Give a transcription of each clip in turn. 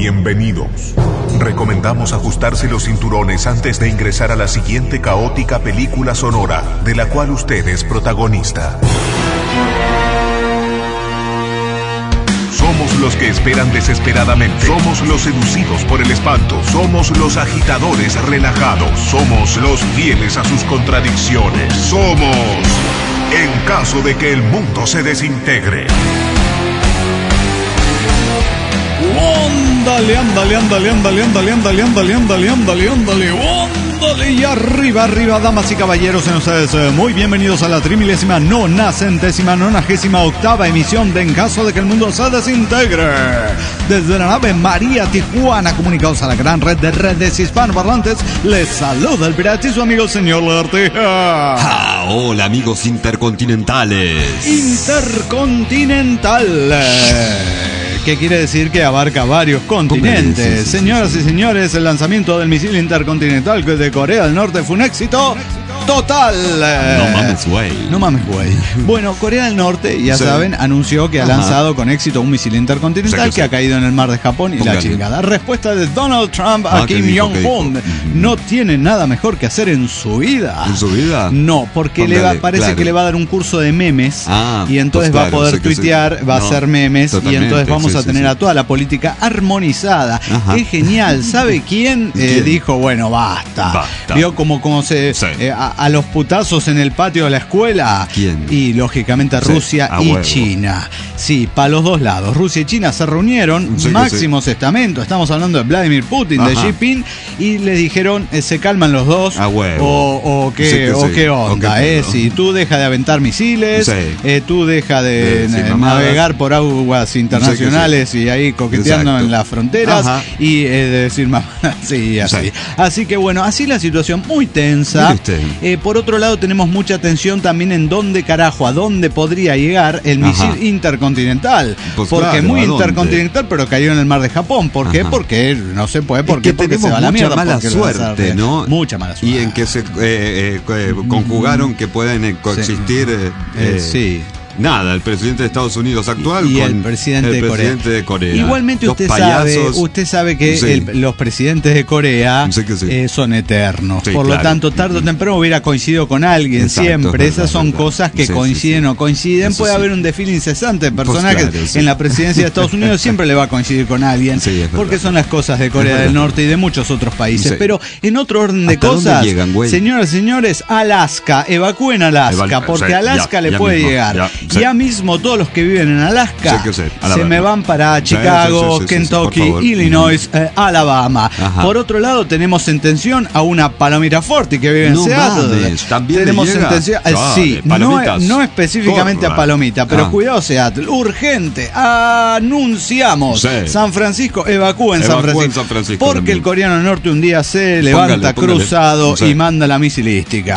Bienvenidos. Recomendamos ajustarse los cinturones antes de ingresar a la siguiente caótica película sonora, de la cual usted es protagonista. Somos los que esperan desesperadamente. Somos los seducidos por el espanto. Somos los agitadores relajados. Somos los fieles a sus contradicciones. Somos, en caso de que el mundo se desintegre. Ándale, ándale, ándale, ándale, ándale, ándale, ándale, ándale, ándale, ándale, ándale, y arriba, arriba, damas y caballeros, sean ustedes muy bienvenidos a la 3.998ª emisión de En Caso de que el Mundo se Desintegre. Desde la nave María Tijuana, comunicados a la gran red de redes hispanoparlantes, les saluda el pirata y su amigo el señor Lagartija. Hola, amigos intercontinentales. ¿Qué quiere decir? Que abarca varios continentes. Señoras y señores, el lanzamiento del misil intercontinental de Corea del Norte fue un éxito total. No mames, güey. Bueno, Corea del Norte, ya saben, anunció que ha lanzado con éxito un misil intercontinental que ha caído en el mar de Japón y la chingada. Respuesta de Donald Trump a Kim Jong-un. No tiene nada mejor que hacer en su vida. ¿En su vida? No, porque parece que le va a dar un curso de memes y entonces va a poder tuitear, va a hacer memes y entonces vamos a tener a toda la política armonizada. Qué genial. ¿Sabe quién? Dijo, bueno, basta. Vio como se... a los putazos en el patio de la escuela. ¿Quién? Y lógicamente Rusia y China. Sí, para los dos lados. Rusia y China se reunieron, máximos estamentos. Estamos hablando de Vladimir Putin, de Xi Jinping, y le dijeron, se calman los dos. O qué onda, si tú deja de aventar misiles, tú deja de navegar por aguas internacionales y ahí coqueteando en las fronteras y de decir mamá, así. Así que bueno, así la situación muy tensa. Por otro lado, tenemos mucha tensión también en a dónde podría llegar el misil intercontinental. Pues porque muy intercontinental, pero cayó en el mar de Japón. ¿Por qué? Porque no se puede. Porque se va a la mierda. Mala suerte, ¿no? Mucha mala suerte. Y en que se conjugaron que pueden coexistir. El presidente de Estados Unidos actual y con el presidente de Corea. Igualmente usted sabe que los presidentes de Corea son eternos. Por lo tanto, tarde o temprano hubiera coincidido con alguien. Siempre. Esas son cosas que coinciden o no coinciden. Puede haber un desfile incesante de personajes en la presidencia de Estados Unidos. Siempre le va a coincidir con alguien. Porque son las cosas de Corea del Norte y de muchos otros países. Pero en otro orden de cosas, señoras y señores, Alaska, evacúen Alaska, porque Alaska le puede llegar. Ya mismo todos los que viven en Alaska se me van para Chicago, Kentucky, Illinois, Alabama. Por otro lado, tenemos en tensión a una Palomita Forti que vive en Seattle. Tenemos en tensión, no específicamente a Palomita, pero cuidado Seattle, urgente, anunciamos San Francisco, evacúen San Francisco, porque el coreano del norte un día se levanta cruzado y manda la misilística.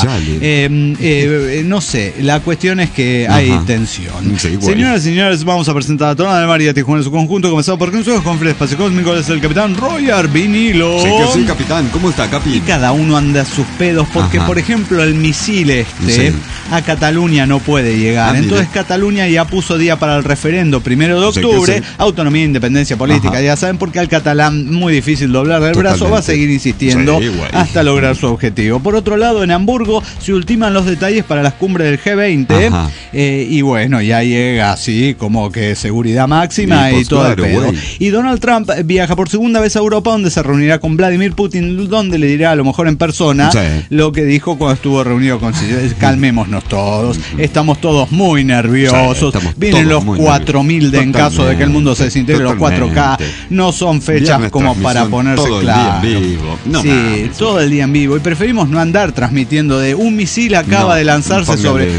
No sé, la cuestión es que hay tensión. Señoras y señores, vamos a presentar a toda la María Tijuana en su conjunto, comenzado por Consuelo con Fred Espacio Cósmico, es el capitán Roy Arbinilo. Sí, capitán, ¿cómo está, capi? Y cada uno anda a sus pedos, porque por ejemplo el misil a Cataluña no puede llegar. Entonces Cataluña ya puso día para el referendo, 1 de octubre, autonomía e independencia política. Ya saben, porque al catalán muy difícil doblar el brazo, va a seguir insistiendo hasta lograr su objetivo. Por otro lado, en Hamburgo se ultiman los detalles para las cumbres del G20 y bueno, ya llega así como que seguridad máxima y todo el pedo. Y Donald Trump viaja por segunda vez a Europa, donde se reunirá con Vladimir Putin, donde le dirá a lo mejor en persona lo que dijo cuando estuvo reunido con calmémonos todos, estamos todos muy nerviosos, vienen los 4.000 de En Caso de que el Mundo se desintegre, los 4K, no son fechas como para ponerse claro. Todo el día en vivo, y preferimos no andar transmitiendo de un misil acaba de lanzarse sobre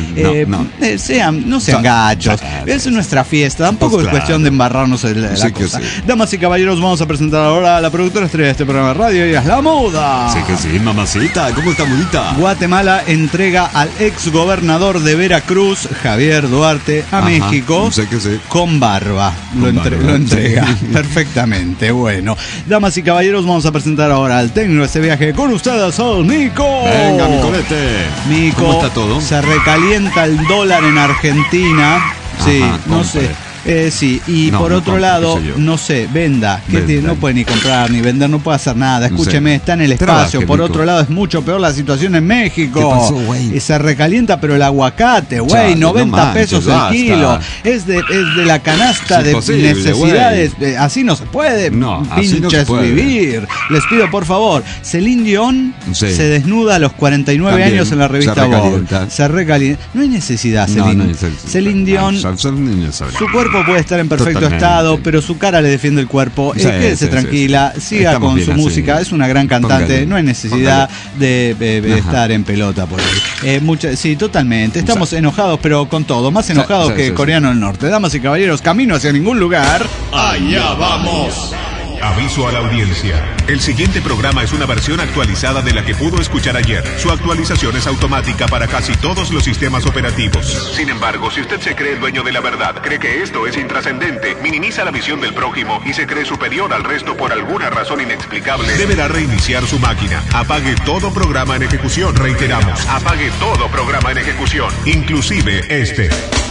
no sean gachos, es nuestra fiesta, tampoco es cuestión de embarrarnos en la cosa. Damas y caballeros, vamos a presentar ahora a la productora estrella de este programa de radio, y es la Muda. Mamacita, ¿cómo está, Mudita? Guatemala entrega al ex gobernador de Veracruz, Javier Duarte, a México con barba. Lo entrega perfectamente. Bueno, damas y caballeros, vamos a presentar ahora al técnico de este viaje con ustedes, al Mico. Venga, Micolete. Mico, ¿cómo está todo? Se recalienta el dólar en Argentina. Sí, no sé. Sí, y por otro lado, no sé, venda, que no puede ni comprar ni vender, no puede hacer nada. Escúcheme, está en el espacio. Por otro lado, es mucho peor la situación en México. ¿Qué pasó, güey? Se recalienta, pero el aguacate, güey, 90 pesos el kilo. Es de la canasta de necesidades. Así no se puede, pinches, vivir. Les pido, por favor, Celine Dion se desnuda a los 49 años en la revista Vogue. Se recalienta. No hay necesidad, Celine. Celine Dion, su cuerpo puede estar en perfecto estado, pero su cara le defiende el cuerpo. Quédese tranquila, siga con su música. Es una gran cantante, no hay necesidad de estar en pelota por ahí. Sí, totalmente. Estamos enojados, pero con todo. Más enojados que Coreano del Norte. Damas y caballeros, camino hacia ningún lugar. ¡Allá vamos! Aviso a la audiencia. El siguiente programa es una versión actualizada de la que pudo escuchar ayer. Su actualización es automática para casi todos los sistemas operativos. Sin embargo, si usted se cree el dueño de la verdad, cree que esto es intrascendente, minimiza la visión del prójimo y se cree superior al resto por alguna razón inexplicable, deberá reiniciar su máquina. Apague todo programa en ejecución. Reiteramos, apague todo programa en ejecución, inclusive este.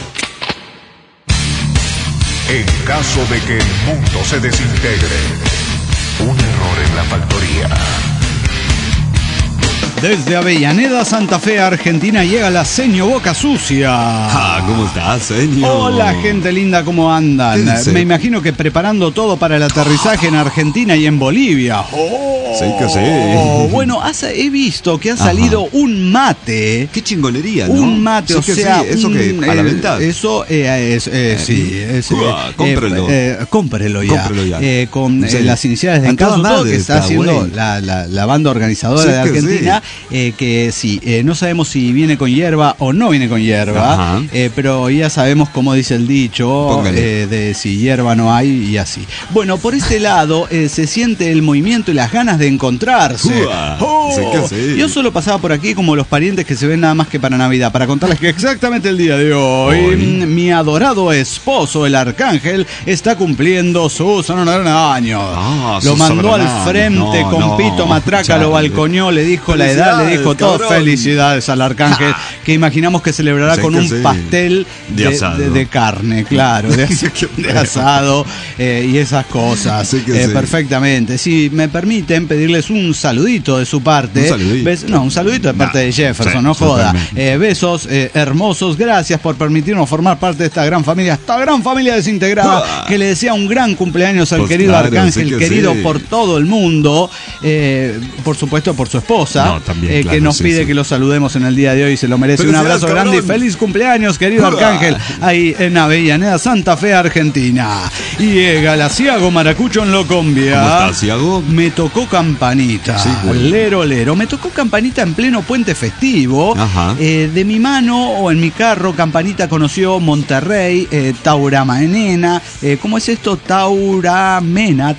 En caso de que el mundo se desintegre, un error en la factoría. Desde Avellaneda, Santa Fe, Argentina, llega la Seño Boca Sucia. ¿Cómo estás, Seño? Hola, gente linda, ¿cómo andan? Me imagino que preparando todo para el aterrizaje en Argentina y en Bolivia. Sí que sí. Bueno, he visto que ha salido un mate. Qué chingonería, ¿no? Un mate, o sea... ¿Eso que a la venta? Eso, sí. Cómprelo. Cómprelo ya. Con las iniciales de Encaso, todo que está haciendo la banda organizadora de Argentina. Que sí, no sabemos si viene con hierba o no viene con hierba, pero ya sabemos cómo dice el dicho, de si hierba no hay y así. Bueno, por este lado se siente el movimiento y las ganas de encontrarse. Yo solo pasaba por aquí como los parientes que se ven nada más que para Navidad, para contarles que exactamente el día de hoy mi adorado esposo, el Arcángel, está cumpliendo sus años. Lo mandó al frente con pito matraca, lo balconeó, le dijo la edad, le dijo todo. Felicidades al Arcángel, que imaginamos que celebrará con un pastel de carne, claro, de asado y esas cosas. Perfectamente. Si me permiten pedirles un saludito de su parte. Un saludito de parte de Jefferson, no joda. Besos hermosos, gracias por permitirnos formar parte de esta gran familia desintegrada, que le desea un gran cumpleaños al querido Arcángel, querido por todo el mundo, por supuesto por su esposa, que nos pide que lo saludemos en el día de hoy, se lo merece. Un abrazo grande y feliz cumpleaños, querido Arcángel, ahí en Avellaneda, Santa Fe, Argentina. Y llega la Ciago Maracucho en Locombia. ¿Cómo estás, Ciago? Me tocó campanita, lero, me tocó campanita en pleno puente festivo. De mi mano o en mi carro, campanita conoció Monterrey, Tauramena. ¿Cómo es esto? Tauramena,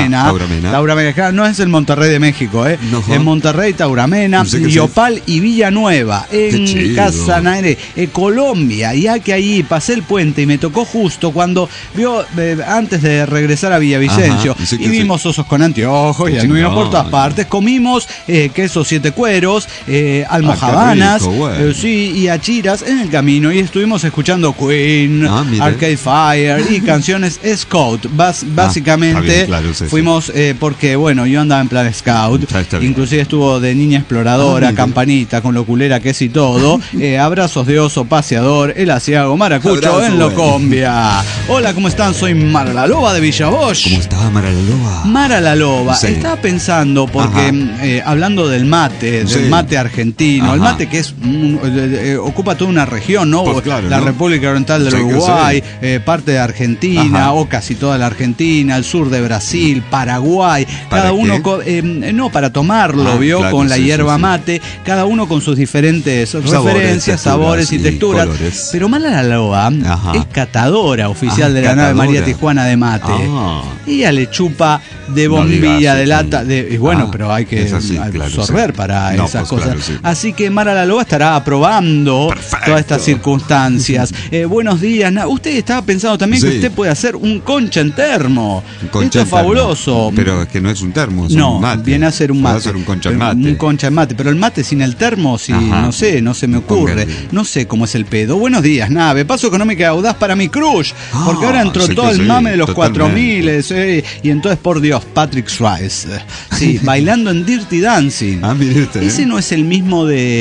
no es el Monterrey de México, en Monterrey, Tauramena, Yopal y Villanueva, en Casanare, Colombia. Ya que ahí pasé el puente y me tocó justo cuando vio, antes de regresar a Villavicencio, y vimos osos con anteojos y anduvimos por todas partes, comimos quesos 7 cueros, almojábanas, y achiras en el camino, y estuvimos escuchando Queen, Arcade Fire y canciones Scout. Básicamente fuimos porque, bueno, yo andaba en plan Scout, inclusive estuvo de niña exploradora, campanita, con lo culera que es y todo. Abrazos de oso paseador, el Asiago Maracucho en Locombia. Hola, ¿cómo están? Soy Mara la Loba de Villa Bosch. ¿Cómo está Mara la Loba? Mara la Loba. Estaba pensando, porque hablando del mate argentino, el mate que es ocupa toda una región, ¿no? Pues claro, la República Oriental del Uruguay, parte de Argentina, o casi toda la Argentina, el sur de Brasil, Paraguay, cada uno no para tomarlo, vio, con la hierba mate, cada uno con sus diferentes referencias, sabores y texturas. Colores. Pero Mara la Loba es catadora oficial de la nave María Tijuana de mate. Ella le chupa de bombilla, de lata, gusta. Pero hay que absorber para esas cosas. Claro, sí. Así que Mara la Loba estará aprobando todas estas circunstancias. Buenos días. Usted estaba pensando también que usted puede hacer un concha en termo. Esto es fabuloso. Pero es que no es un termo, es un mate. Viene a ser un mate. Va a ser un concha en mate. Un concha en mate. Pero el mate sin el termo, no se me ocurre. No sé cómo es el pedo. Buenos días, nave. Paso económica y audaz para mi crush. Porque ahora entró todo el mame de los 4000. Y entonces, por Dios, Patrick Swayze. Sí, bailando en Dirty Dancing. Ese no es el mismo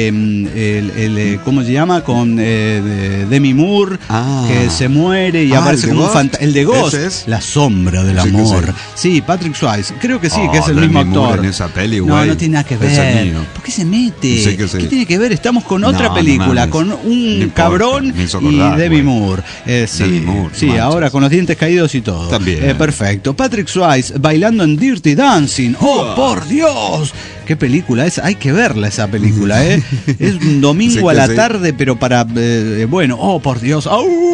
de ¿cómo se llama? Con Demi Moore, que se muere y aparece como un fantasma. El de Ghost, la sombra del amor. Sí, Patrick Swayze. Creo que sí, que es el mismo actor. En esa peli, no tiene nada que ver. ¿Por qué se mete? ¿Qué tiene que ver? Estamos con otra película, con un cabrón y Demi Moore. Sí, ahora con los dientes caídos y todo. También. Perfecto. Patrick Swayze bailando en Dirty Dancing. ¡Oh, por Dios! ¿Qué película es? Hay que verla esa película, ¿eh? Es un domingo a la tarde, pero para... oh, por Dios.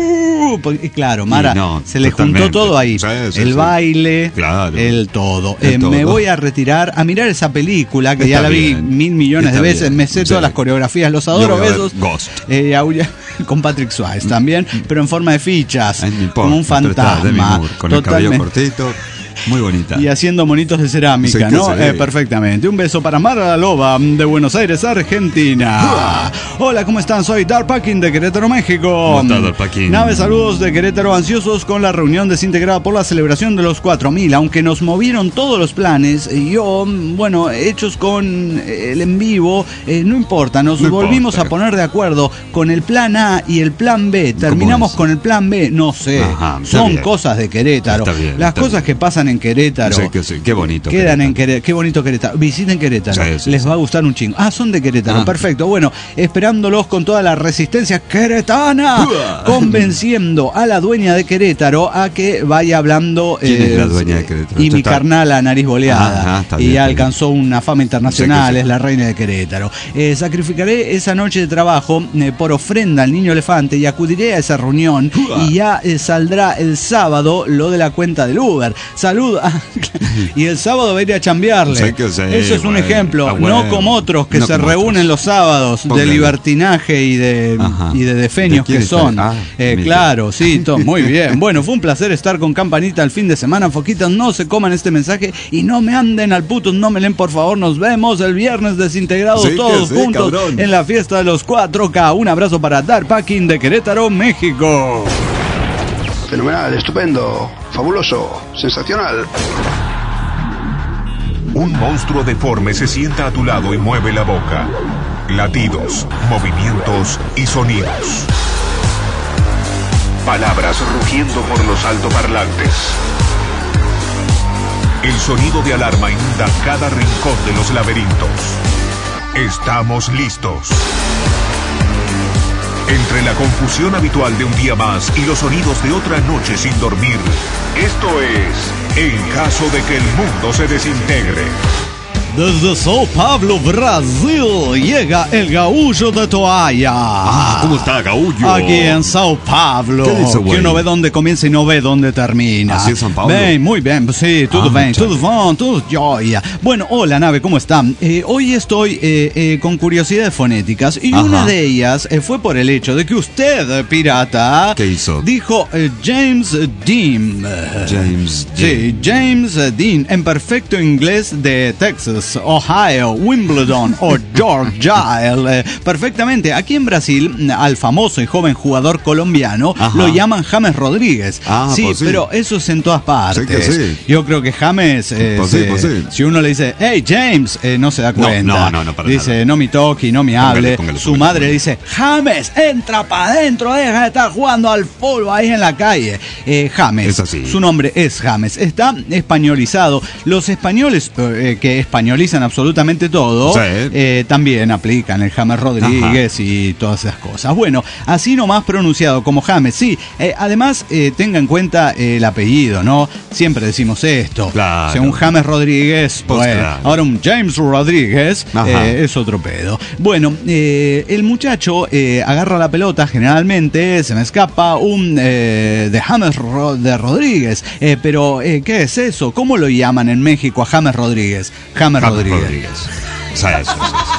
Claro, Mara, se le juntó todo ahí. El baile, el todo. Me voy a retirar a mirar esa película, que ya la vi 1.000 millones de veces. Me sé todas las coreografías. Los adoro, besos. Ghost. Con Patrick Swayze también, pero en forma de fichas. Como un fantasma. Con el cabello cortito. Muy bonita. Y haciendo monitos de cerámica, ¿no? Perfectamente. Un beso para Mara la Loba de Buenos Aires, Argentina. Hola, ¿cómo están? Soy Dark Packing de Querétaro, México. ¿Cómo está, Dark Packing? Nave, saludos de Querétaro, ansiosos con la reunión desintegrada por la celebración de los 4000. Aunque nos movieron todos los planes, hechos con el en vivo, no importa, nos volvimos a poner de acuerdo con el plan A y el plan B. Terminamos con el plan B, no sé. Son cosas de Querétaro. Las cosas que pasan en Querétaro. Sí, qué bonito. Quedan Querétaro. En Querétaro. Qué bonito Querétaro. Visiten Querétaro. Les va a gustar un chingo. Son de Querétaro. Perfecto. Bueno, esperándolos con toda la resistencia queretana, convenciendo a la dueña de Querétaro a que vaya hablando. ¿Quién es la dueña de Querétaro? Y mi carnal a nariz boleada. Y ya alcanzó una fama internacional. Es la reina de Querétaro. Sacrificaré esa noche de trabajo por ofrenda al niño elefante y acudiré a esa reunión. Y ya saldrá el sábado lo de la cuenta del Uber. Salud. Y el sábado va a ir a chambearle. Eso es un ejemplo. No como otros que se reúnen los sábados de libertinaje y de defenios que son. Claro, sí, todo muy bien. Bueno, fue un placer estar con Campanita el fin de semana. Foquitas, no se coman este mensaje y no me anden al puto, no me leen, por favor. Nos vemos el viernes desintegrados todos juntos en la fiesta de los 4K. Un abrazo para Dark Packing de Querétaro, México. Fenomenal, estupendo, fabuloso, sensacional. Un monstruo deforme se sienta a tu lado y mueve la boca. Latidos, movimientos y sonidos. Palabras rugiendo por los altoparlantes. El sonido de alarma inunda cada rincón de los laberintos. Estamos listos. Entre la confusión habitual de un día más y los sonidos de otra noche sin dormir, esto es En caso de que el mundo se desintegre. Desde Sao Paulo, Brasil, llega el Gaúcho de Toalla. ¿Cómo está, Gaúcho? Aquí en Sao Paulo. ¿Qué dice, güey? Que uno ve dónde comienza y no ve dónde termina. ¿Así es San Paulo? Bien, muy bien, sí, todo bien, todo bien, todo joya. Bueno, hola, nave, ¿cómo están? Hoy estoy con curiosidades fonéticas y una de ellas fue por el hecho de que usted, pirata, ¿qué hizo? Dijo James Dean. Sí, James Dean, en perfecto inglés de Texas, Ohio, Wimbledon o Georgia. Perfectamente. Aquí en Brasil, al famoso y joven jugador colombiano lo llaman James Rodríguez. Sí, pues sí, pero eso es en todas partes. Sí. Yo creo que James, si uno le dice, hey James, no se da cuenta. No, para dice, nada. No me toque, no me hable. Su madre le dice, James, entra para adentro, deja de estar jugando al fútbol ahí en la calle. James, es así. Su nombre es James. Está españolizado. Los españoles, que español españolizan absolutamente todo, también aplican el James Rodríguez y todas esas cosas. Bueno, así nomás pronunciado como James, sí. Además, tenga en cuenta el apellido, ¿no? Siempre decimos esto. Claro. Si un James Rodríguez, ahora un James Rodríguez es otro pedo. Bueno, el muchacho agarra la pelota, generalmente se me escapa un de James de Rodríguez, pero ¿qué es eso? ¿Cómo lo llaman en México a James Rodríguez? James Rodríguez. Eso.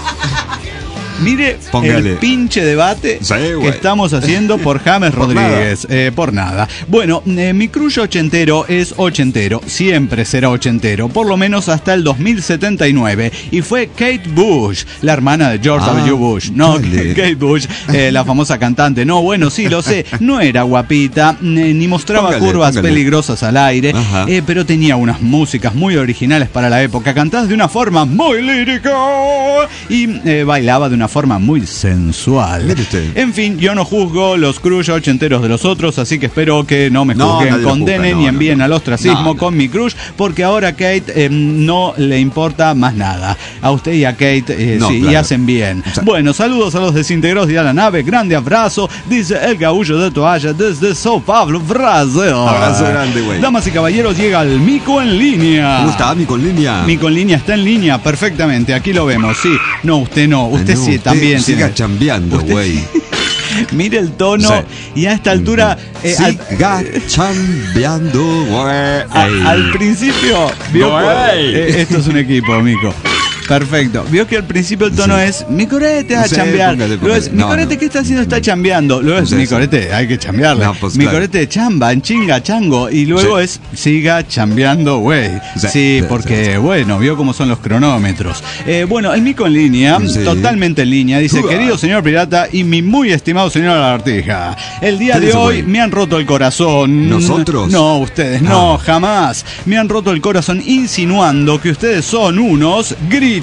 Mire el pinche debate que estamos haciendo por James Rodríguez. Por nada. Bueno, mi crush ochentero es ochentero. Siempre será ochentero. Por lo menos hasta el 2079. Y fue Kate Bush, la hermana de George W. Bush. No, Kate Bush, la famosa cantante. No, bueno, sí, lo sé. No era guapita, ni mostraba curvas peligrosas al aire. Pero tenía unas músicas muy originales para la época. Cantadas de una forma muy lírica. Y bailaba de una forma muy sensual. En fin, yo no juzgo los crush ochenteros de los otros, así que espero que no me juzguen, condenen y envíen al ostracismo con mi crush, porque ahora a Kate no le importa más nada. A usted y a Kate y hacen bien. Bueno, saludos a los desintegrados de la nave, grande abrazo, dice el Gaullo de Toalla desde Sao Paulo, Brasil. Abrazo grande, güey. Damas y caballeros, llega el Mico en línea. ¿Cómo está Mico en línea? Mico en línea está en línea, perfectamente, aquí lo vemos, sí. No, usted no, usted sí también siga chambeando, güey. Mire el tono y a esta altura siga chambeando, güey. Al principio esto es un equipo, Mico. Perfecto. Vio que al principio el tono es mi corete a chambear. Luego es mi corete, ¿qué está haciendo? Está chambeando. Luego es mi corete, hay que chambearle. Mi corete chamba, en chinga, chango. Y luego es siga chambeando, güey. Porque bueno, vio cómo son los cronómetros. Bueno, el Mico en línea, totalmente en línea, dice: querido señor pirata y mi muy estimado señor Lagartija, el día de hoy me han roto el corazón. ¿Nosotros? No, ustedes no, jamás. Me han roto el corazón insinuando que ustedes son unos gritones.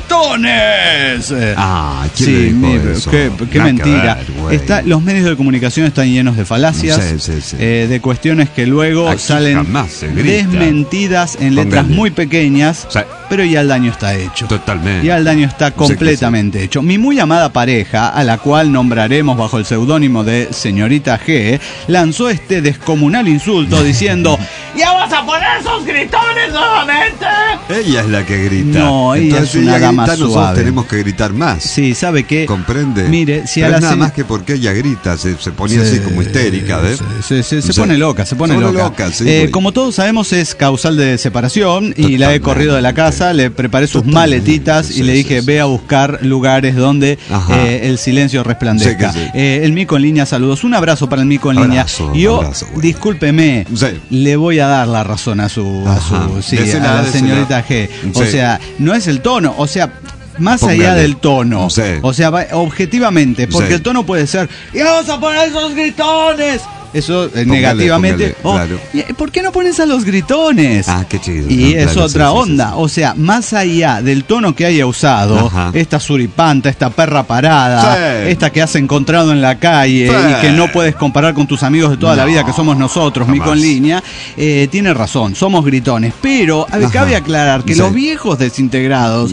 ¿Quién le dijo eso? Qué mentira. Los medios de comunicación están llenos de falacias, de cuestiones que luego salen desmentidas en letras muy pequeñas, pero ya el daño está hecho. Totalmente. Ya el daño está completamente hecho. Mi muy amada pareja, a la cual nombraremos bajo el seudónimo de Señorita G, lanzó este descomunal insulto diciendo: ¿ya vas a poner esos gritones nuevamente? Ella es la que grita. No, ella es una dama suave. Nosotros tenemos que gritar más. Sí, ¿sabe qué? ¿Comprende? Mire, si pero a la nada más que porque ella grita, se pone así como histérica, ¿ves? Se pone loca, se pone loca. Como todos sabemos, es causal de separación. Y la he corrido de la casa, le preparé sus maletitas y le dije: ve a buscar lugares donde el silencio resplandezca. El Mico en línea, saludos. Un abrazo para el Mico en línea. Discúlpeme, le voy a dar la razón a la señorita G. O sea, no es el tono, o sea, más allá del tono, o sea, objetivamente, porque el tono puede ser: ¡y vamos a poner esos gritones! Eso negativamente. Claro. ¿Por qué no pones a los gritones? Qué chido. Y es otra onda. O sea, más allá del tono que haya usado, esta suripanta, esta perra parada, esta que has encontrado en la calle y que no puedes comparar con tus amigos de toda la vida, que somos nosotros, Mico en línea, tiene razón, somos gritones. Pero cabe aclarar que los viejos desintegrados,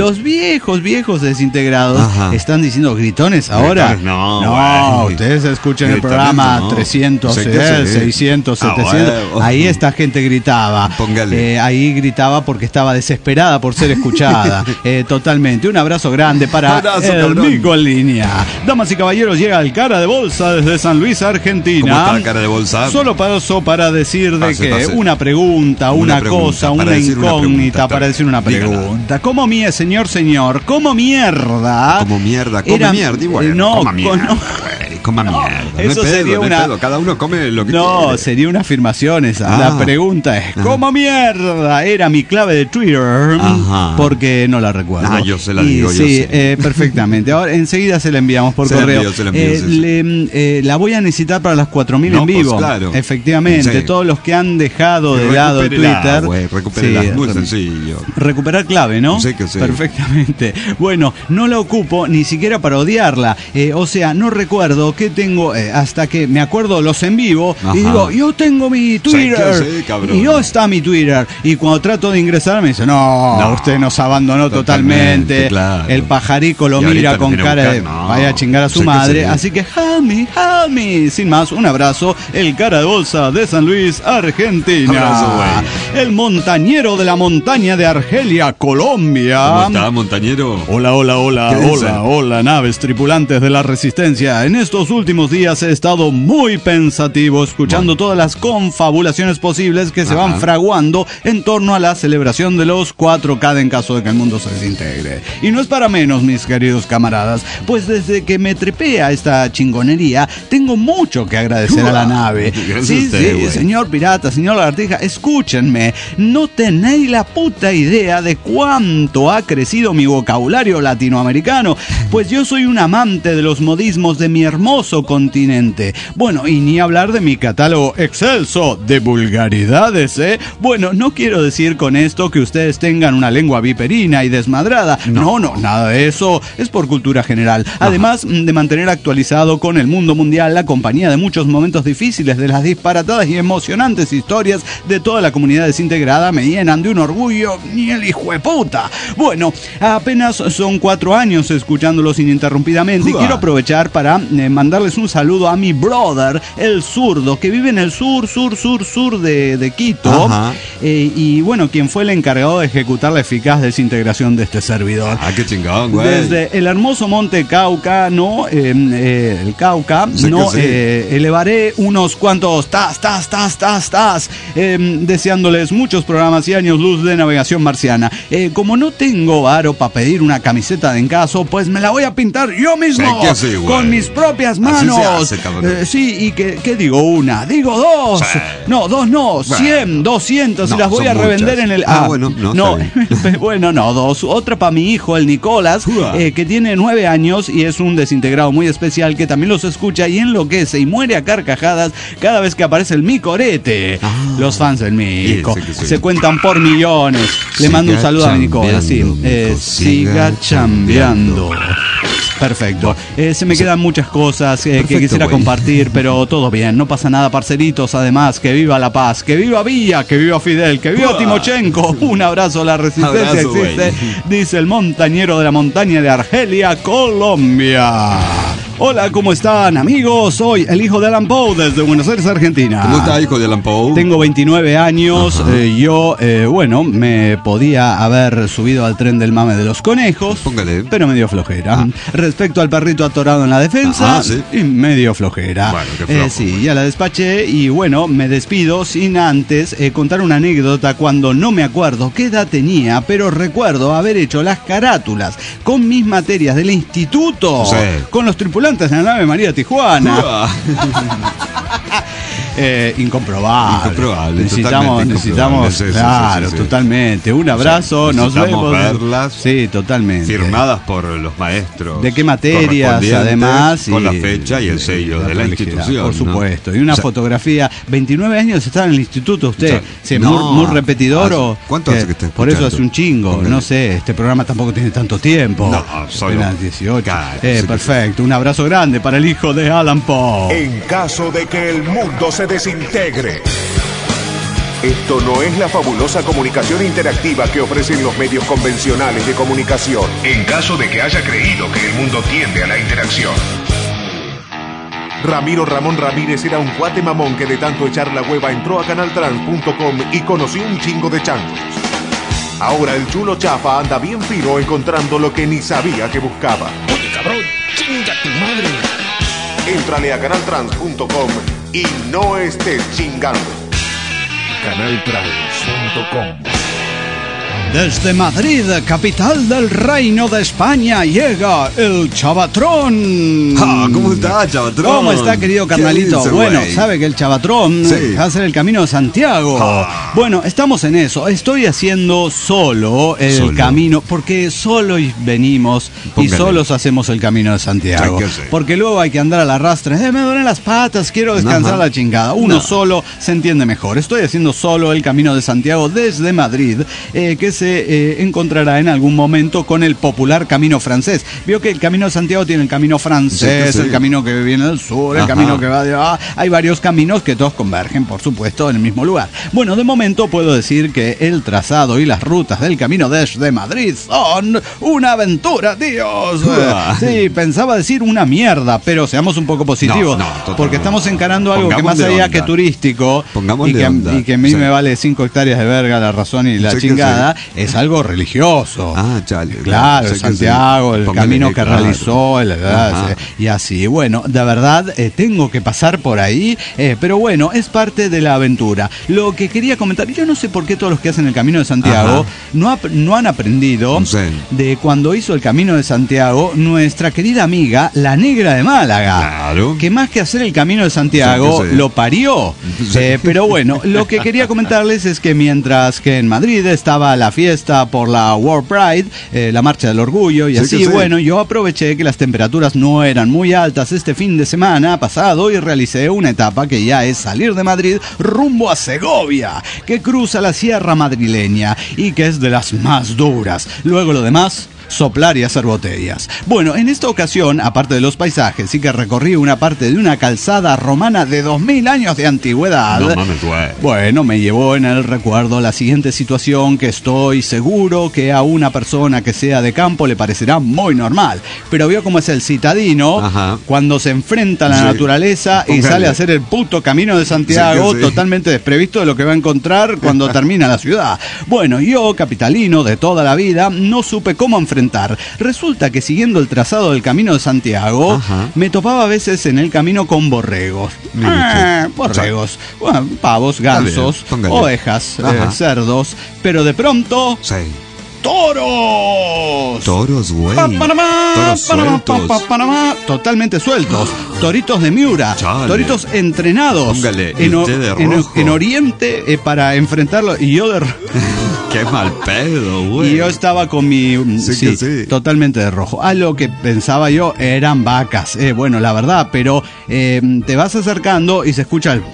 están diciendo gritones ahora. No, ustedes escuchen el programa 300. 600, 700. Ahí esta gente gritaba. Ahí gritaba porque estaba desesperada por ser escuchada. Totalmente. Un abrazo grande para el Mico en línea. Damas y caballeros, llega el Cara de Bolsa desde San Luis, Argentina. ¿Cómo está el Cara de Bolsa? Solo paso para decir una pregunta, una cosa, una incógnita, para decir una pregunta. ¿Cómo señor? ¿Cómo mierda? Como mierda, come mierda igual. No, coma mierda. Eso sería una. Cada uno come lo que quiere. No, sería una afirmación esa. La pregunta es: ¿cómo mierda era mi clave de Twitter? Porque no la recuerdo. Yo se la digo. Sí, perfectamente. Ahora enseguida se la enviamos por correo. La voy a necesitar para las 4000 en vivo. Claro. Efectivamente. Todos los que han dejado de lado Twitter. Recupérela, muy sencillo. Recuperar clave, ¿no? Sí. Perfectamente. Bueno, no la ocupo ni siquiera para odiarla. O sea, no recuerdo ¿qué tengo? Hasta que me acuerdo los en vivo. Ajá. Y digo, yo tengo mi Twitter. Sí, y yo está mi Twitter. Y cuando trato de ingresar me dice, no, usted nos abandonó totalmente. Claro. El pajarico lo mira con cara de vaya a chingar a su madre. Así que help me. Sin más, un abrazo. El cara de bolsa de San Luis, Argentina. Abrazo, güey. El montañero de la montaña de Argelia, Colombia. ¿Cómo está, montañero? Hola, naves tripulantes de la Resistencia. En estos últimos días he estado muy pensativo, escuchando todas las confabulaciones posibles que se van fraguando en torno a la celebración de los 4K en caso de que el mundo se desintegre. Y no es para menos, mis queridos camaradas, pues desde que me trepé a esta chingonería, tengo mucho que agradecer a la nave. Sí, señor pirata, señor lagartija, escúchenme, no tenéis la puta idea de cuánto ha crecido mi vocabulario latinoamericano, pues yo soy un amante de los modismos de mi hermoso continente. Bueno, y ni hablar de mi catálogo excelso de vulgaridades, ¿eh? Bueno, no quiero decir con esto que ustedes tengan una lengua viperina y desmadrada. No, nada de eso. Es por cultura general. Además de mantener actualizado con el mundo mundial la compañía de muchos momentos difíciles, de las disparatadas y emocionantes historias de toda la comunidad desintegrada, me llenan de un orgullo ni el hijo de puta. Bueno, apenas son 4 años escuchándolos ininterrumpidamente y quiero aprovechar para mandarles un saludo a mi brother, el zurdo, que vive en el sur de Quito. Y bueno, quien fue el encargado de ejecutar la eficaz desintegración de este servidor. Qué chingón, güey. Desde el hermoso monte Cauca, el Cauca, elevaré unos cuantos deseándoles muchos programas y años luz de navegación marciana. Como no tengo varo para pedir una camiseta de encaso, pues me la voy a pintar yo mismo, con mis propias manos. Así se hace, sí, y ¿qué digo? Una, digo dos. Sí. No, dos no, 100, 200 y las voy a revender en el... Bueno, dos. Otra para mi hijo, el Nicolás, que tiene 9 años y es un desintegrado muy especial que también los escucha y enloquece y muere a carcajadas cada vez que aparece el Micorete. Los fans del Mico se cuentan por millones. Le mando un saludo a mi Nicolás. Siga chambeando. Perfecto. Se me quedan muchas cosas que quisiera compartir, pero todo bien, no pasa nada, parceritos. Además, que viva la paz, que viva Villa, que viva Fidel, que viva Timochenko. Un abrazo, la resistencia existe, dice el montañero de la montaña de Argelia, Colombia. Hola, ¿cómo están, amigos? Soy el hijo de Alan Poe desde Buenos Aires, Argentina. ¿Cómo está, hijo de Alan Poe? Tengo 29 años. Yo, me podía haber subido al tren del mame de los conejos. Póngale. Pero me dio flojera. Respecto al perrito atorado en la defensa, y me dio flojera. Bueno, qué flojo, sí, ya la despaché y bueno, me despido sin antes contar una anécdota cuando no me acuerdo qué edad tenía, pero recuerdo haber hecho las carátulas con mis materias del instituto, con los tripulantes en la nave María Tijuana. Incomprobable. Necesitamos, claro, totalmente. Un abrazo, nos vemos. Verlas. Sí, totalmente. Firmadas por los maestros. ¿De qué materias, además? Con la fecha y el sello de la institución. Por supuesto. Y una fotografía. 29 años estaba en el instituto usted. Muy repetidor. ¿Cuánto hace que está escuchando? Por eso hace un chingo. No sé, este programa tampoco tiene tanto tiempo. No, solo apenas 18. Perfecto. Un abrazo grande para el hijo de Alan Poe. En caso de que el mundo se desintegre. Esto no es la fabulosa comunicación interactiva que ofrecen los medios convencionales de comunicación. En caso de que haya creído que el mundo tiende a la interacción. Ramiro Ramón Ramírez era un cuate mamón que de tanto echar la hueva entró a canaltrans.com y conoció un chingo de changos. Ahora el chulo chafa anda bien fino encontrando lo que ni sabía que buscaba. Oye, cabrón, chinga tu madre. Éntrale a canaltrans.com y no estés chingando. Canaltrans.com. Desde Madrid, capital del Reino de España, llega el Chavatrón. ¿Cómo está, Chavatrón? ¿Cómo está, querido carnalito? Bueno, sabe que el Chavatrón va a hacer el Camino de Santiago. Bueno, estamos en eso. Estoy haciendo solo el camino, porque solo venimos y solos hacemos el Camino de Santiago. Porque luego hay que andar al arrastre. Me duelen las patas, quiero descansar la chingada. Uno solo se entiende mejor. Estoy haciendo solo el Camino de Santiago desde Madrid, que se se encontrará en algún momento con el popular camino francés. Vio que el Camino de Santiago tiene el camino francés, el camino que viene del sur, el camino que va de... hay varios caminos que todos convergen, por supuesto, en el mismo lugar. Bueno, de momento puedo decir que el trazado y las rutas del camino desde Madrid son una aventura, tíos. Sí, pensaba decir una mierda, pero seamos un poco positivos, porque estamos encarando algo que más allá que turístico y que a mí me vale 5 hectáreas de verga la razón y la chingada, es algo religioso. Claro, Santiago, el camino que realizó, y así. Bueno, de verdad, tengo que pasar por ahí, pero bueno, es parte de la aventura. Lo que quería comentar, yo no sé por qué todos los que hacen el Camino de Santiago no han aprendido de cuando hizo el Camino de Santiago nuestra querida amiga, la Negra de Málaga, que más que hacer el Camino de Santiago, lo parió. Pero bueno, lo que quería comentarles es que mientras que en Madrid estaba la fiesta por la World Pride, la Marcha del Orgullo y así, bueno, yo aproveché que las temperaturas no eran muy altas este fin de semana pasado y realicé una etapa que ya es salir de Madrid rumbo a Segovia, que cruza la sierra madrileña y que es de las más duras. Luego lo demás, soplar y hacer botellas. Bueno, en esta ocasión, aparte de los paisajes, sí que recorrí una parte de una calzada romana de 2000 años de antigüedad. No mames, güey. Bueno, me llevó en el recuerdo la siguiente situación que estoy seguro que a una persona que sea de campo le parecerá muy normal. Pero vio cómo es el citadino cuando se enfrenta a la naturaleza y sale a hacer el puto Camino de Santiago totalmente desprevisto de lo que va a encontrar cuando termina la ciudad. Bueno, yo, capitalino de toda la vida, no supe cómo enfrentar. Resulta que siguiendo el trazado del Camino de Santiago, me topaba a veces en el camino con borregos. Borregos, bueno, pavos, gansos, ovejas, cerdos, pero de pronto... ¡Toros! Toros, güey. Toros sueltos. Totalmente sueltos. Toritos de Miura. Toritos entrenados. En Oriente para enfrentarlo. Y yo de... ¡Qué mal pedo, güey! Y yo estaba con mi... totalmente de rojo. A lo que pensaba yo eran vacas. Bueno, la verdad, pero te vas acercando y se escucha el...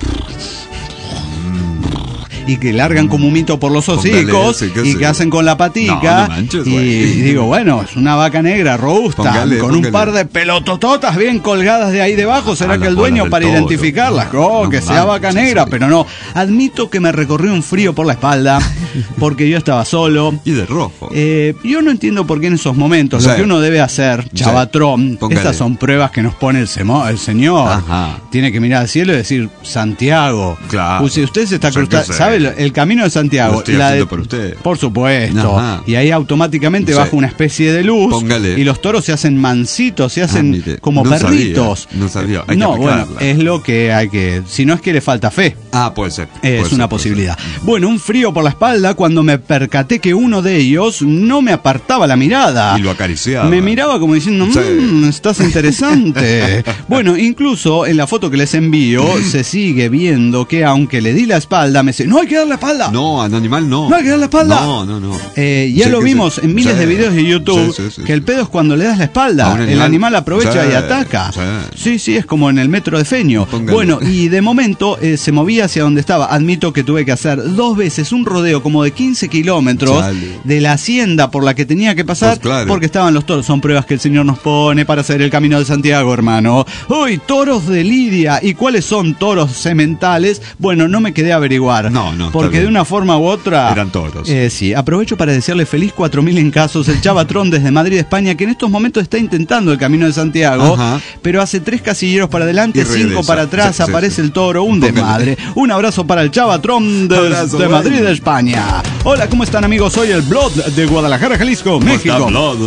y que largan como un mito por los hocicos y que hacen con la patica. No manches, y digo, bueno, es una vaca negra robusta con un par de pelotototas bien colgadas de ahí debajo. ¿Será que el dueño para identificarlas? Que sea vaca negra, pero no. Admito que me recorrió un frío por la espalda porque yo estaba solo. Y de rojo. Yo no entiendo por qué en esos momentos lo que uno debe hacer, chavatrón, estas son pruebas que nos pone el señor. Tiene que mirar al cielo y decir, Santiago. Claro. Si usted se está cruzando, ¿sabe? El Camino de Santiago. Lo estoy haciendo por usted. Por supuesto. Y ahí automáticamente baja una especie de luz. Y los toros se hacen mansitos, se hacen como perritos. No sabía. Bueno, es lo que hay que... Si no es que le falta fe. Puede ser. Es una posibilidad. Bueno, un frío por la espalda cuando me percaté que uno de ellos no me apartaba la mirada. Y lo acariciaba. Me miraba como diciendo, estás interesante. Bueno, incluso en la foto que les envío se sigue viendo que aunque le di la espalda, me dice, no hay que dar la espalda. No, al animal no. No hay que dar la espalda. No. Ya lo vimos en miles de videos de YouTube, que el pedo es cuando le das la espalda. El animal aprovecha y ataca. Sí, es como en el metro de Feño. Bueno, y de momento se movía hacia donde estaba. Admito que tuve que hacer 2 veces un rodeo como de 15 kilómetros de la hacienda por la que tenía que pasar, porque estaban los toros. Son pruebas que el Señor nos pone para hacer el Camino de Santiago, hermano. Uy, toros de Lidia. ¿Y cuáles son toros sementales? Bueno, no me quedé a averiguar. Porque de una forma u otra... eran toros. Sí, aprovecho para desearle feliz 4000 en casos, el chavatrón desde Madrid, España, que en estos momentos está intentando el Camino de Santiago, pero hace 3 casilleros para adelante, 5 para atrás, aparece el toro, un desmadre. Un abrazo para el chavatrón de Madrid, España. Hola, ¿cómo están, amigos? Soy el Blood de Guadalajara, Jalisco, México.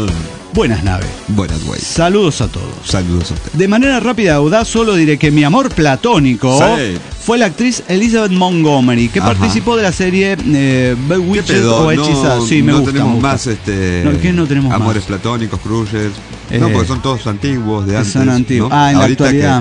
Buenas naves. Buenas, güey. Saludos a todos. Saludos a usted. De manera rápida y audaz, solo diré que mi amor platónico fue la actriz Elizabeth Montgomery, que participó de la serie Bewitched o Hechizada. Sí, me gusta. Tenemos más ¿qué no tenemos amores más? platónicos, cruisers. Porque son todos antiguos de antes. Son antiguos. ¿No? En la actualidad.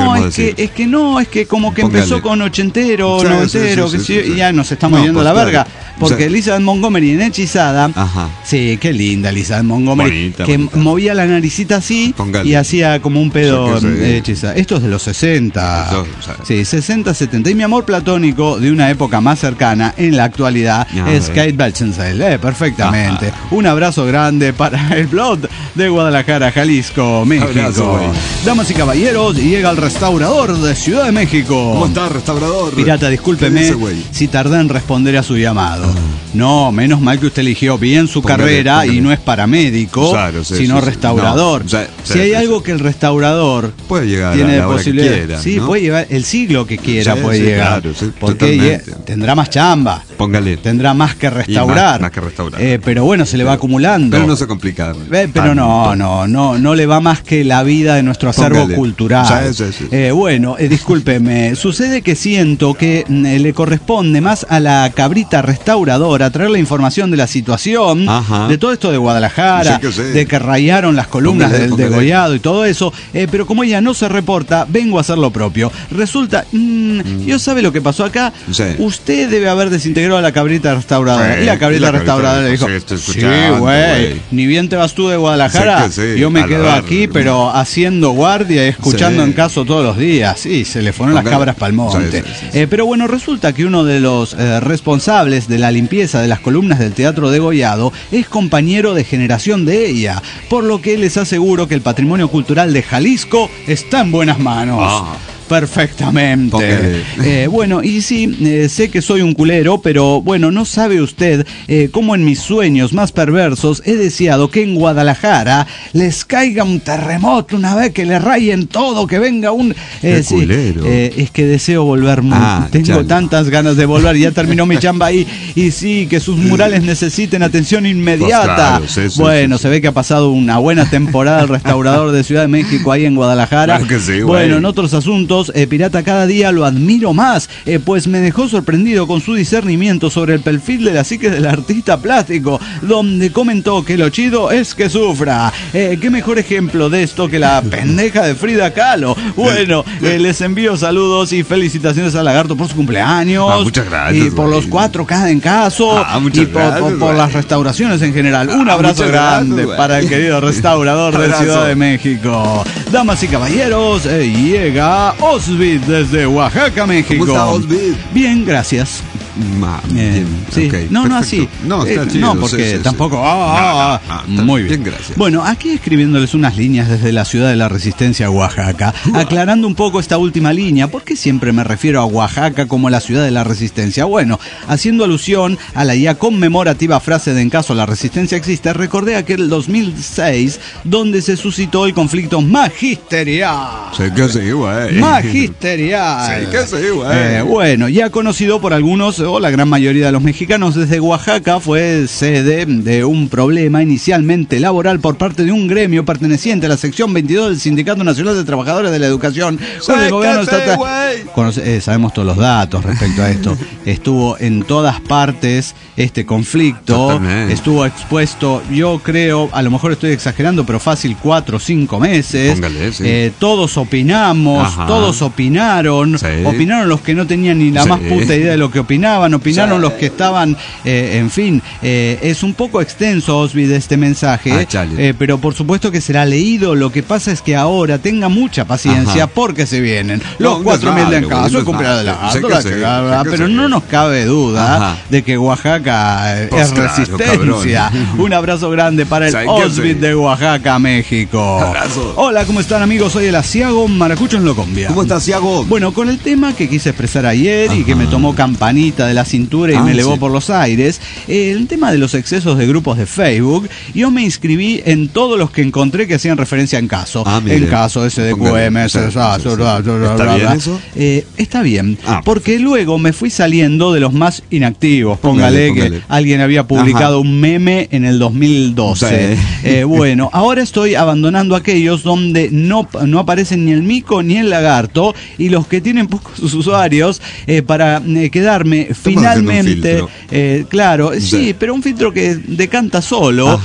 Es que como que empezó con ochentero, noventero, y ya nos estamos yendo a la verga. porque Elizabeth Montgomery en Hechizada, sí, qué linda Elizabeth Montgomery, bonita. Movía la naricita así y hacía como un pedo hechizada. Esto es de los 60, sí, 60, 70. Y mi amor platónico de una época más cercana en la actualidad es Kate Beckinsale, perfectamente. Un abrazo grande para el Blood de Guadalajara, Jalisco, México. Abrazo, damas y caballeros, llega el restaurador de Ciudad de México. ¿Cómo está, restaurador? Pirata, discúlpeme si tardé en responder a su llamado. No, menos mal que usted eligió bien su carrera y no es paramédico, sino restaurador. Si hay algo que el restaurador puede llegar tiene a la posibilidad, quiera, ¿no? Puede llevar el siglo que quiera, puede llegar. Porque tendrá más chamba. Póngale. Tendrá más que restaurar. Más que restaurar. Pero bueno, se le va acumulando. Pero no se complica. Pero no le va más que la vida de nuestro acervo cultural. Bueno, discúlpeme, sucede que siento que le corresponde más a la cabrita restauradora traer la información de la situación, de todo esto de Guadalajara, de que rayaron las columnas del degollado y todo eso, pero como ella no se reporta, vengo a hacer lo propio. Resulta, ¿yo sabe lo que pasó acá? Usted debe haber desintegrado a la cabrita restauradora. Y la cabrita restauradora le dijo, sí, güey, ni bien te vas tú de Guadalajara, yo me quedo aquí, pero haciendo guardia y escuchando en caso todos los días. Sí, se le fueron las cabras pa'l monte. Pero bueno, resulta que uno de los responsables de la limpieza de las columnas del Teatro Degollado es compañero de generación de ella, por lo que les aseguro que el patrimonio cultural de Jalisco está en buenas manos. Perfectamente. Bueno, y sí, sé que soy un culero, pero bueno, no sabe usted cómo en mis sueños más perversos he deseado que en Guadalajara les caiga un terremoto una vez que le rayen todo, que venga un... culero. Es que deseo volver tengo tantas ganas de volver, ya terminó mi chamba ahí, y sí, que sus murales necesiten atención inmediata. Bueno, se ve que ha pasado una buena temporada el restaurador de Ciudad de México ahí en Guadalajara. Claro que sí, bueno, en otros asuntos, Pirata, cada día lo admiro más, pues me dejó sorprendido con su discernimiento sobre el perfil de la psique del artista plástico, donde comentó que lo chido es que sufra. Qué mejor ejemplo de esto que la pendeja de Frida Kahlo. Bueno, les envío saludos y felicitaciones a Lagarto por su cumpleaños. Muchas gracias. Y por los 4K en caso, y por las restauraciones en general. Un abrazo grande para el querido restaurador de Ciudad de México. Damas y caballeros, llega Osvid desde Oaxaca, México. ¿Cómo está Osvid? Bien, gracias. Bien, sí. Okay, no, perfecto. Así. No, está chido, no, porque tampoco. Muy bien. Gracias. Bueno, aquí escribiéndoles unas líneas desde la ciudad de la Resistencia, Oaxaca, aclarando un poco esta última línea. ¿Por qué siempre me refiero a Oaxaca como la ciudad de la Resistencia? Bueno, haciendo alusión a la ya conmemorativa frase de "en caso la resistencia existe", recordé aquel 2006 donde se suscitó el conflicto magisterial. Sí que sí, güey. Magisterial. Sí que sí, güey. Bueno, ya conocido por algunos o la gran mayoría de los mexicanos, desde Oaxaca fue sede de un problema inicialmente laboral por parte de un gremio perteneciente a la sección 22 del Sindicato Nacional de Trabajadores de la Educación. El gobierno sabemos todos los datos respecto a esto. Estuvo en todas partes este conflicto. Totalmente. Estuvo expuesto, yo creo, a lo mejor estoy exagerando, pero fácil 4 o 5 meses. Póngale, sí. Todos opinamos, todos opinaron. Opinaron los que no tenían ni la más puta idea de lo que opinaban, los que estaban, en fin, es un poco extenso, Osvid, este mensaje, pero por supuesto que será leído. Lo que pasa es que ahora tenga mucha paciencia porque se vienen los 4.000 de caso, el cumpleaños de la pero no nos cabe duda de que Oaxaca es resistencia. Un abrazo grande para el Osvid de Oaxaca, México. Abrazo. Hola, ¿cómo están, amigos? Soy el Asiago Maracucho en Locombia. ¿Cómo está, Asiago? Bueno, con el tema que quise expresar ayer y que me tomó campanita de la cintura y me elevó por los aires, el tema de los excesos de grupos de Facebook, yo me inscribí en todos los que encontré que hacían referencia en caso. En caso, SDQM, ¿está bien eso? Está bien, porque luego me fui saliendo de los más inactivos. Póngale que alguien había publicado un meme en el 2012. Bueno, ahora estoy abandonando aquellos donde no aparecen ni el mico ni el lagarto, y los que tienen pocos usuarios, para quedarme finalmente Claro, sí, pero un filtro que decanta solo.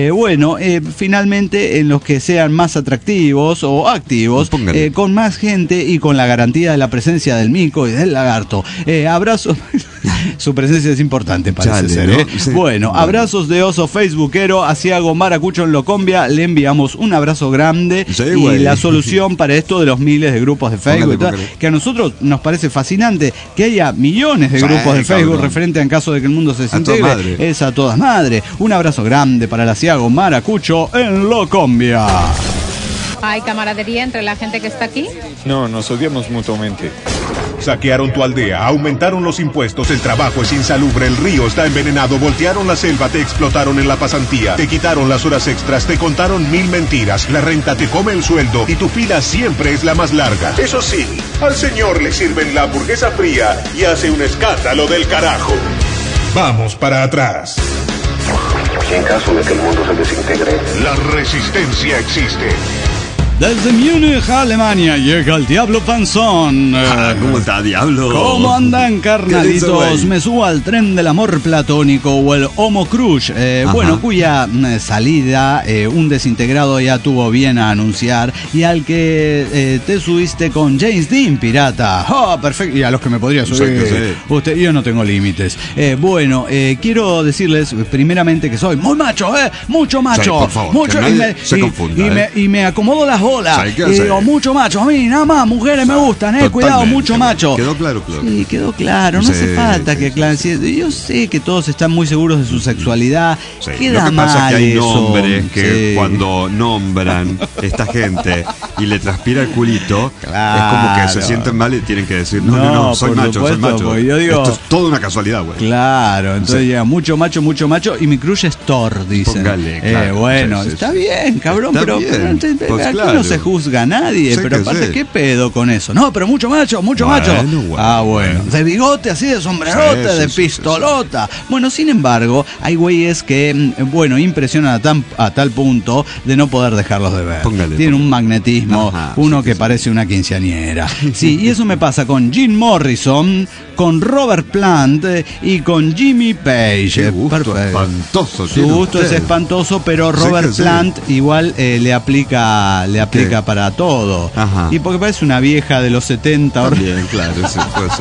Finalmente en los que sean más atractivos o activos, con más gente y con la garantía de la presencia del mico y del lagarto. Abrazos. Su presencia es importante, parece ser, ¿no? Sí. Bueno, abrazos de oso facebookero, Asiago Maracucho en Locombia, le enviamos un abrazo grande y la solución para esto de los miles de grupos de Facebook, que a nosotros nos parece fascinante que haya millones de grupos de Facebook referente en caso de que el mundo se desintegre, es a todas madres. Un abrazo grande para el Asiago Maracucho en Locombia. ¿Hay camaradería entre la gente que está aquí? No, nos odiamos mutuamente. Saquearon tu aldea, aumentaron los impuestos, el trabajo es insalubre, el río está envenenado, voltearon la selva, te explotaron en la pasantía, te quitaron las horas extras, te contaron 1000 mentiras, la renta te come el sueldo y tu fila siempre es la más larga. Eso sí, al señor le sirven la hamburguesa fría y hace un escándalo del carajo. Vamos para atrás. En caso de que el mundo se desintegre, la resistencia existe. Desde Múnich, Alemania, llega el Diablo Panzón. ¿Cómo está, Diablo? ¿Cómo andan, carnalitos? Me subo al tren del amor platónico o el Homo Crush. Cuya salida un desintegrado ya tuvo bien a anunciar y al que te subiste con James Dean, pirata. Perfecto. Y a los que me podría subir. Usted, yo no tengo límites. Quiero decirles primeramente que soy muy macho, mucho macho. Sí, por favor, mucho, y me acomodo las digo, mucho macho, a mí nada más, mujeres me gustan, cuidado, mucho macho. Quedó claro. Sí, quedó claro, no hace falta que aclaren. Yo sé que todos están muy seguros de su sexualidad. Queda lo que mal pasa es que hay eso, nombres que cuando nombran esta gente y le transpira el culito, es como que se sienten mal y tienen que decir, no, soy macho. Yo digo, esto es toda una casualidad, güey. Claro, entonces llega mucho macho, y mi crush es Thor, dicen. Póngale, está bien, cabrón, está pero no se juzga a nadie, pero aparte, ¿qué pedo con eso? No, pero mucho macho. Bueno. De bigote, así de sombrerote, de pistolota. Bueno, sin embargo, hay güeyes que, impresionan a tal punto de no poder dejarlos de ver. Tienen un magnetismo, que parece una quinceañera. Sí, y eso me pasa con Jim Morrison, con Robert Plant y con Jimmy Page. Espantoso. Su gusto es espantoso, pero Robert Plant igual le aplica para todo. Y porque parece una vieja de los 70. Bien, claro, sí, puede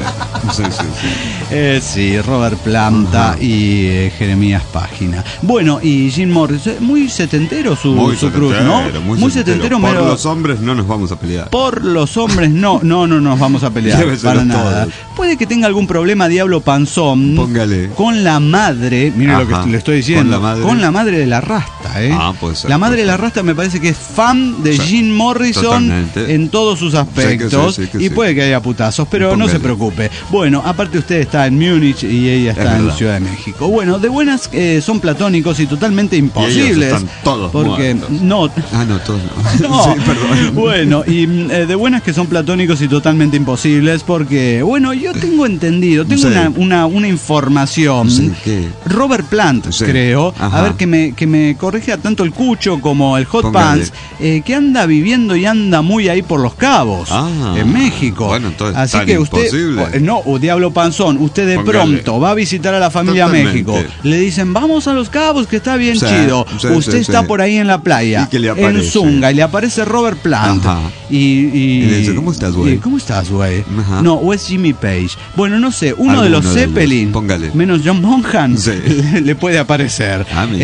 ser. Sí, Robert Planta y Jeremías Página. Bueno, y Jim Morrison, muy setentero su cruz, ¿no? Muy setentero. Por los hombres no nos vamos a pelear. Por los hombres no nos vamos a pelear. Para nada. Puede que tenga algún problema Diablo Panzón. Póngale. Con la madre, mire lo que le estoy diciendo. Con la madre de la Rasta, puede ser. La madre de la Rasta me parece que es fan de Jim Morrison. Totalmente. En todos sus aspectos. Y puede que haya putazos, pero no se preocupe. Bueno, aparte usted está en Múnich y ella está en Ciudad de México. Bueno, de buenas son platónicos y totalmente imposibles. Están todos porque muertos. todos no. Sí, perdón. Bueno, y de buenas que son platónicos y totalmente imposibles porque, yo tengo entendido, una información. Robert Plant, creo, a ver que me corrija tanto el Cucho como el Hot Pants, que anda viviendo y anda muy ahí por Los Cabos, en México. Bueno, entonces, así que usted, Diablo Panzón, usted de pronto va a visitar a la familia a México, le dicen, vamos a Los Cabos, que está bien chido. Usted está por ahí en la playa, en Zunga, y le aparece Robert Plant. Y le dice, ¿cómo estás, güey? ¿Cómo estás, güey? No, o es Jimmy Page. Bueno, no sé, uno de los Zeppelin, menos John Bonham, le puede aparecer.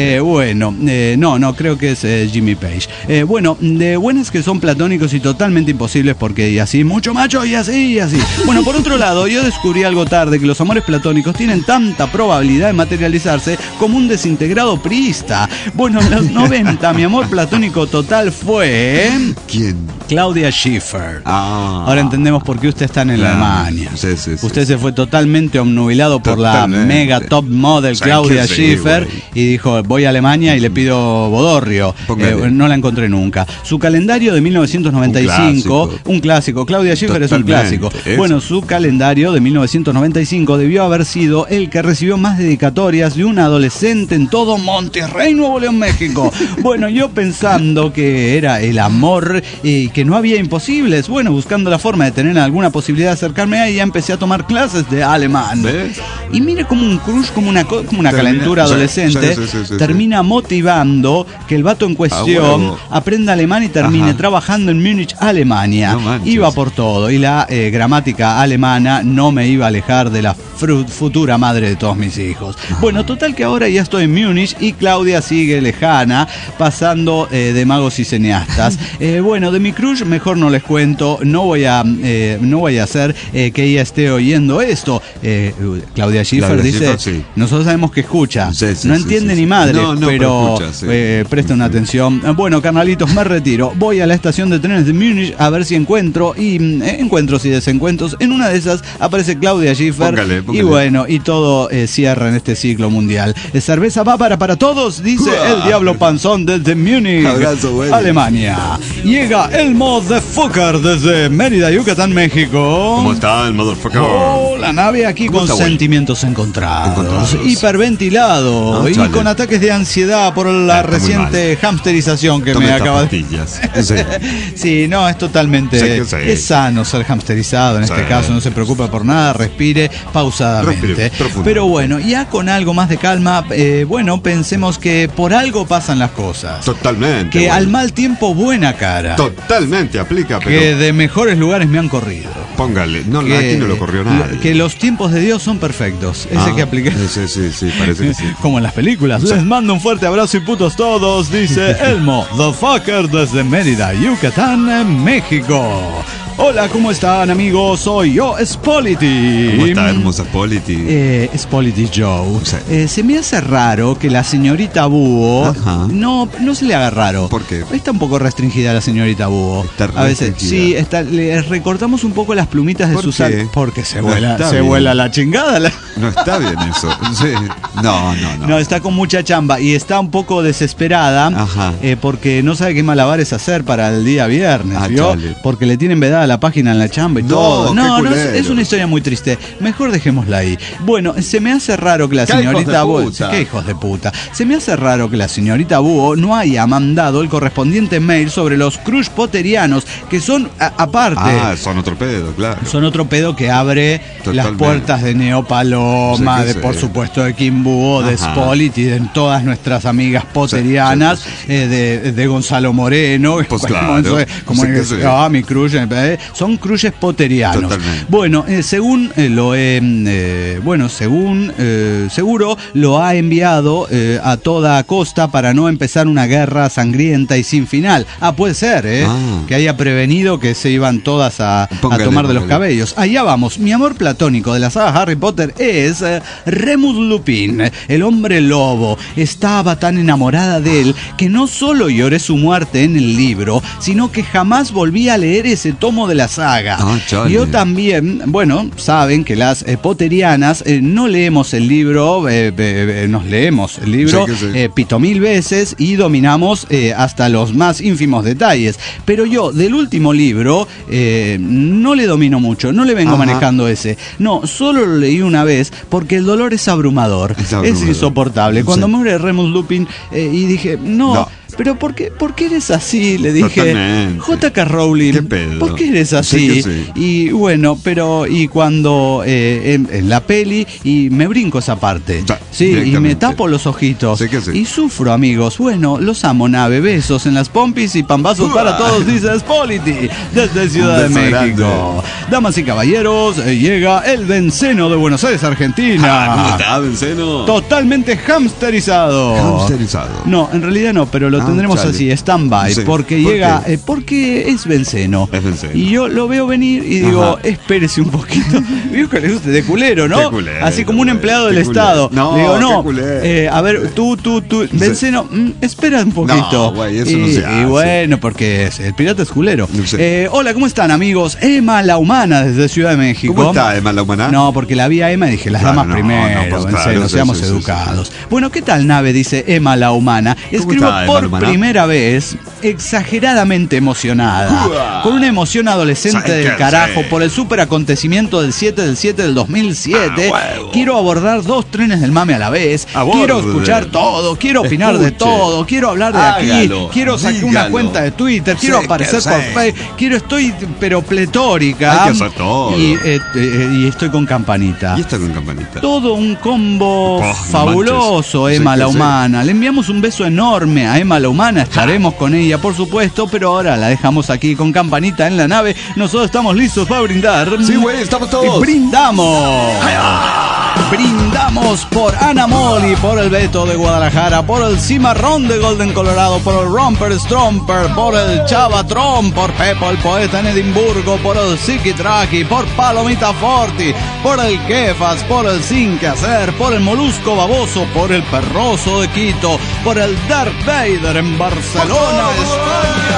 No, creo que es Jimmy Page. De buenas que son platónicos y totalmente imposibles porque y así, mucho macho y así. Bueno, por otro lado, yo descubrí algo tarde que los amores platónicos tienen tanta probabilidad de materializarse como un desintegrado priista. Bueno, en los 90 mi amor platónico total fue... ¿Quién? Claudia Schiffer. Ahora entendemos por qué usted está en Alemania. Usted se fue totalmente obnubilado por la mega top model Claudia Schiffer y dijo, voy a Alemania y le pido bodorrio. No la encontré nunca. Su calendario de 1995, un clásico. Claudia Schiffer es un clásico. Bueno, su calendario de 1995 debió haber sido el que recibió más dedicatorias de un adolescente en todo Monterrey, Nuevo León, México. Bueno, yo pensando que era el amor y que no había imposibles, buscando la forma de tener alguna posibilidad de acercarme a ella, empecé a tomar clases de alemán. ¿Ves? Y mire como un crush, como una calentura adolescente, termina motivando que el vato en cuestión aprenda alemán y termine trabajando en Múnich, Alemania. Iba por todo, y la gramática alemana no me iba a alejar de la futura madre de todos mis hijos. Bueno, total que ahora ya estoy en Múnich y Claudia sigue lejana, pasando de magos y cineastas. Bueno, de mi crush mejor no les cuento, no voy a hacer que ella esté oyendo esto. Claudia Schiffer dice, nosotros sabemos que escucha, no entiende ni madre, pero presten atención. Bueno, carnalitos, me retiro, voy a la estación de trenes de Múnich a ver si encuentro, y encuentros y desencuentros. En una de esas aparece Claudia Schiffer. Póngale. Y bueno, y todo cierra en este ciclo mundial. Cerveza bávara para todos, dice el Diablo Panzón desde Múnich, Alemania. Llega el motherfucker desde Mérida, Yucatán, México. ¿Cómo está el motherfucker? La nave aquí con sentimientos encontrados. Hiperventilado y con ataques de ansiedad por la reciente hamsterización que me acaba de... Sí, no, es totalmente... Es sano ser hamsterizado en este caso, no se preocupe por nada, respire pausadamente. Pero bueno, ya con algo más de calma, bueno, pensemos que por algo pasan las cosas. Totalmente. Que al mal tiempo buena cara. Totalmente, aplica. Pero... Que de mejores lugares me han corrido. Póngale, aquí no lo corrió nadie. Que los tiempos de Dios son perfectos. Ese que aplica. Sí, parece que sí. Como en las películas. Les mando un fuerte abrazo y putos todos, dice Elmo, the fucker desde Mérida, Yucatán, México. Hola, ¿cómo están, amigos? Soy yo, Spolity. ¿Cómo está, hermosa Spolity? Spolity Joe. Se me hace raro que la señorita Búho no se le haga raro. ¿Por qué? Está un poco restringida la señorita Búho. Está a veces, sí, le recortamos un poco las plumitas de sus alas. Porque se vuela la chingada. No está bien eso. Sí. No. No, está con mucha chamba y está un poco desesperada porque no sabe qué malabares hacer para el día viernes, ¿vio? Chale. Porque le tienen vedada la página en la chamba y todo. No, es una historia muy triste. Mejor dejémosla ahí. Bueno, se me hace raro que la señorita Búho... ¿Qué hijos de puta? Se me hace raro que la señorita Búho no haya mandado el correspondiente mail sobre los crush potterianos, que son aparte... son otro pedo, claro. Son otro pedo que abre las puertas de Neopaloma, por supuesto de Kim Búho, de Spolity, de todas nuestras amigas potterianas, de Gonzalo Moreno, pues claro. Como mi crush... son crushes potterianos. Totalmente. Bueno, según seguro lo ha enviado a toda costa para no empezar una guerra sangrienta y sin final. Puede ser, que haya prevenido que se iban todas a tomar de los cabellos. Allá vamos. Mi amor platónico de la saga Harry Potter es Remus Lupin, el hombre lobo. Estaba tan enamorada de él que no solo lloré su muerte en el libro, sino que jamás volví a leer ese tomo de la saga. Yo también, bueno, saben que las potterianas no leemos el libro, nos leemos el libro pito mil veces y dominamos hasta los más ínfimos detalles. Pero yo, del último libro, no le domino mucho, no le vengo manejando ese. No, solo lo leí una vez porque el dolor es abrumador. Es insoportable. Cuando muere Remus Lupin y dije, no. Pero ¿por qué eres así? Le dije, J.K. Rowling, ¿por qué eres así? Y bueno, y cuando en la peli, y me brinco esa parte, y me tapo los ojitos, y sufro, amigos. Bueno, los amo, nave, besos en las pompis y pambazos para todos, dice Spolity, desde Ciudad de México. Damas y caballeros, llega el Benceno de Buenos Aires, Argentina. ¿Cómo está, Benceno? Totalmente hamsterizado. No, en realidad no, pero lo tendremos así, stand-by, porque llega, porque es Benceno. Y yo lo veo venir y digo, espérese un poquito. Digo que le guste de culero, ¿no? Así como un empleado del Estado. Le digo, no, a ver, tú, Benceno, espera un poquito. Eso no se hace. Y bueno, porque el pirata es culero. Hola, ¿cómo están, amigos? Emma la Humana desde Ciudad de México. ¿Cómo está Emma la Humana? No, porque la vi a Emma y dije, las damas primero, Benceno, seamos educados. Bueno, ¿qué tal, nave? Dice Emma la Humana. Escribo por primera vez, exageradamente emocionada, con una emoción adolescente del carajo por el super acontecimiento del 7/7 del 2007. Quiero abordar 2 trenes del mame a la vez. Quiero escuchar todo, quiero opinar de todo, quiero hablar de aquí, quiero sacar una cuenta de Twitter, quiero aparecer por Facebook, estoy pero pletórica. Hay que hacer todo. Y estoy con Campanita. Y está con Campanita. Todo un combo fabuloso, Emma la Humana. Le enviamos un beso enorme a Emma la Humana. Estaremos con ella, por supuesto, pero ahora la dejamos aquí con Campanita en la nave. Nosotros estamos listos para brindar. Sí, güey, estamos todos. Y brindamos. Brindamos por Ana Moli, por el Beto de Guadalajara, por el Cimarrón de Golden Colorado, por el Romper Stromper, por el Chavatrón, por Pepo el Poeta en Edimburgo, por el Siki Traki, por Palomita Forti, por el Kefas, por el Sin Que Hacer, por el Molusco Baboso, por el Perroso de Quito, por el Darth Vader en Barcelona, España.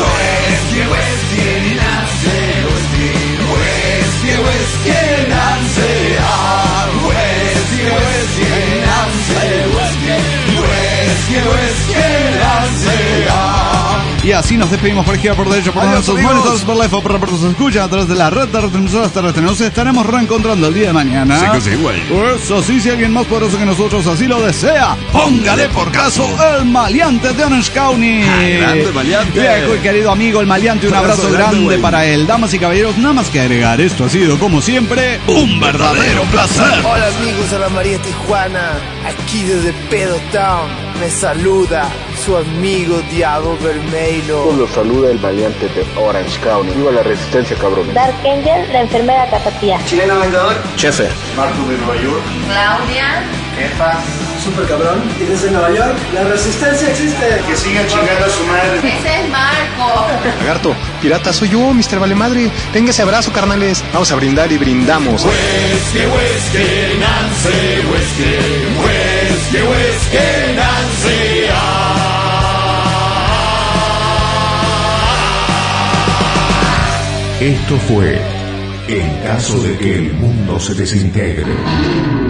Y así nos despedimos por izquierda, por derecha, por nuestros monitores, por live, por nos escuchan a través de la red de retransmisoras terrestres. Nos estaremos reencontrando el día de mañana. Sí que sí, güey. Eso sí, si alguien más poderoso que nosotros así lo desea, póngale por caso el maleante de Orange County. Grande maleante. Viejo y querido amigo, el maleante, un abrazo grande para él. Damas y caballeros, nada más que agregar, esto ha sido, como siempre, un verdadero placer. Hola amigos de la María Tijuana, aquí desde Pedo Town, me saluda su amigo Diablo Vermelho. Los saluda el valiente de Orange County. Viva la resistencia, cabrón. Dark Angel, la enfermera tapatía. Chileno Vengador. Chefe. Marco de Nueva York. Claudia. Jefa. Super cabrón. Y desde Nueva York, la resistencia existe. Que sigan chingando a su madre. Ese es Marco. Lagarto, pirata, soy yo, Mr. Valemadre. Venga ese abrazo, carnales. Vamos a brindar y brindamos. Whisky, whisky, Nancy, whisky, whisky, whisky, Nancy. Esto fue En caso de que el mundo se desintegre.